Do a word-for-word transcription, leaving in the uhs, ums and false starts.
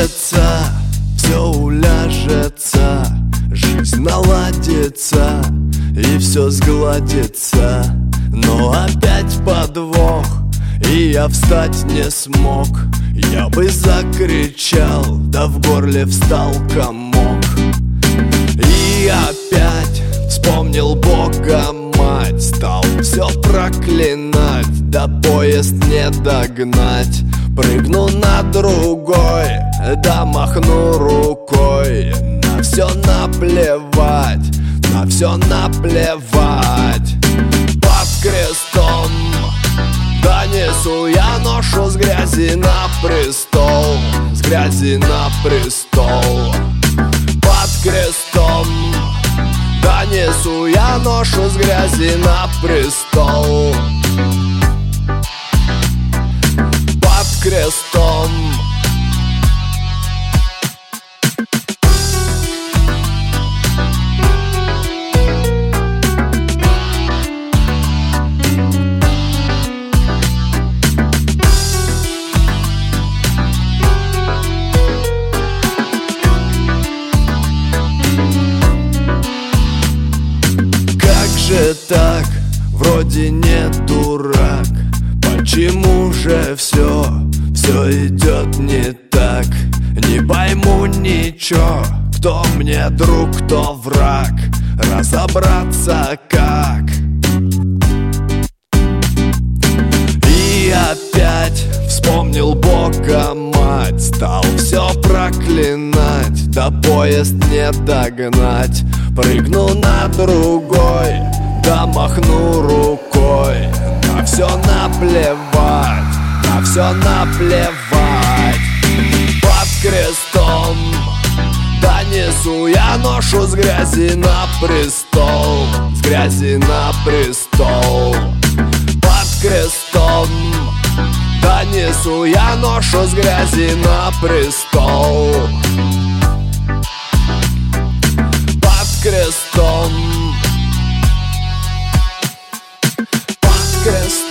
кажется, все уляжется, жизнь наладится и все сгладится. Но опять подвох, и я встать не смог. Я бы закричал, да в горле встал комок. И опять вспомнил Бога мать, стал все проклинать, да поезд не догнать. Прыгну на другой, да махну рукой. На все наплевать, на все наплевать. Под крестом да несу я ношу с грязи на престол, с грязи на престол. Под крестом да несу я ношу с грязи на престол. Под крестом. Так, вроде не дурак. Почему же все, все идет не так? Не пойму ничего, кто мне друг, кто враг. Разобраться как? И опять вспомнил Бога мать, стал все проклинать, да поезд не догнать. Прыгну на другой, да махну рукой. На все наплевать, на все наплевать. Под крестом да несу я ношу с грязи на престол, с грязи на престол. Под крестом да несу я ношу с грязи на престол. Под крестом. Крест.